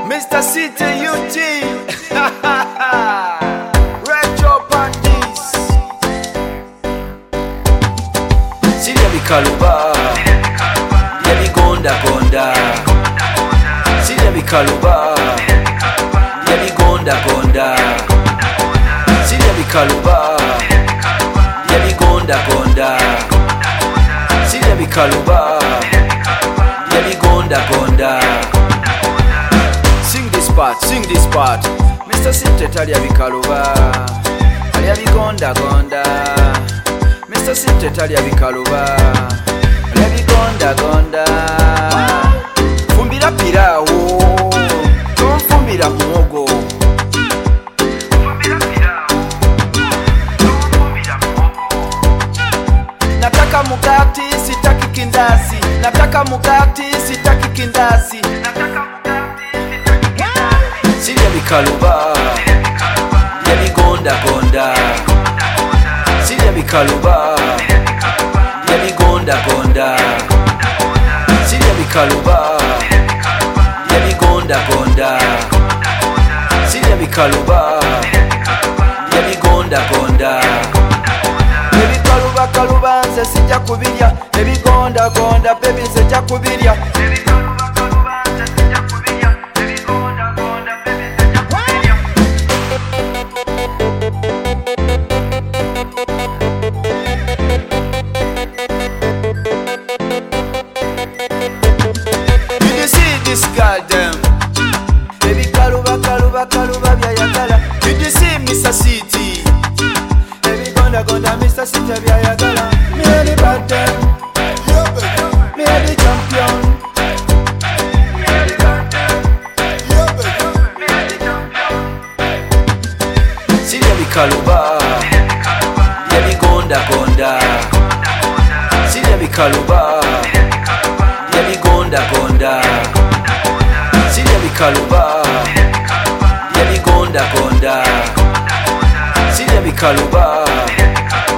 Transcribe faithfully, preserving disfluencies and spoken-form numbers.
Mister City U T Retro Pandis Siria Bikaluba Yabi Gonda Gonda Siria Bikaluba Yabi Gonda Gonda Siria Bikaluba Yabi Gonda Gonda Siria Bikaluba Yabi Gonda Gonda. Sing this part, sing this part. Mister City Talia Bikaluba Talia Bigonda Gonda. Mister City Talia Bikaluba Talia Bigonda Gonda. Fumbira pirawo Tom fumbira muogo. Nataka mugati sitaki kindazi. Nataka mugati sitaki kindazi. Siria Bikaluba Yabi Gonda Gonda. Siria Bikaluba Yabi Gonda Gonda. Siria Bikaluba Yabi Gonda Gonda. Siria Bikaluba Yabi Gonda Gonda. Ebikaluba kaluba nze sijja kubirya. Ebigonda gonda baby nze sijja kubirya. This girl them Baby kaluba kaluba kaluba byayagala. Did you see Mister City? Baby gonda gonda Mister City byayagala. Me a the bad them, me a the champion. Me a the bad them, me a the champion. Siria Bikaluba Yabi Gonda Gonda. Siria Bikaluba Yabi Gonda Gonda. Siria Bikaluba Yabi Gonda Gonda. Siria Bikaluba